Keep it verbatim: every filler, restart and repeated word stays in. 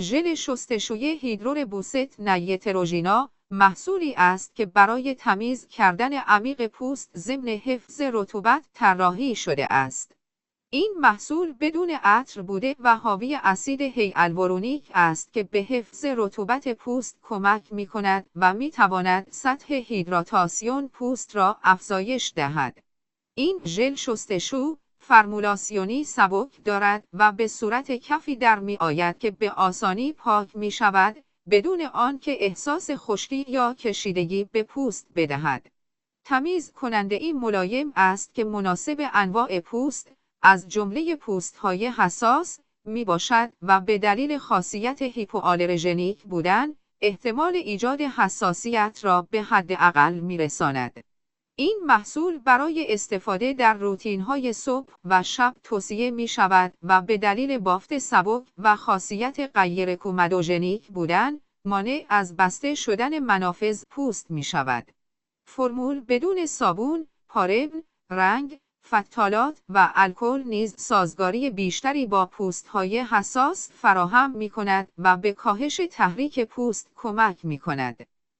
ژل شستشوی هیدرور بوست نیتروژینا محصولی است که برای تمیز کردن عمیق پوست ضمن حفظ رطوبت طراحی شده است. این محصول بدون عطر بوده و حاوی اسید هیالورونیک است که به حفظ رطوبت پوست کمک می کند و می تواند سطح هیدراتاسیون پوست را افزایش دهد. این ژل شستشو فرمولاسیونی سبک دارد و به صورت کفی در می آید که به آسانی پاک می شود بدون آنکه احساس خشکی یا کشیدگی به پوست بدهد. تمیز کننده این ملایم است که مناسب انواع پوست از جمله پوست‌های حساس می باشد و به دلیل خاصیت هیپوآلرژنیک بودن احتمال ایجاد حساسیت را به حد اقل می رساند. این محصول برای استفاده در روتین‌های صبح و شب توصیه می شود و به دلیل بافت سبک و خاصیت غیر کومدوژنیک بودن مانع از بسته شدن منافذ پوست می شود. فرمول بدون صابون، پاربن، رنگ، فتالات و الکل نیز سازگاری بیشتری با پوست‌های حساس فراهم می کند و به کاهش تحریک پوست کمک می کند.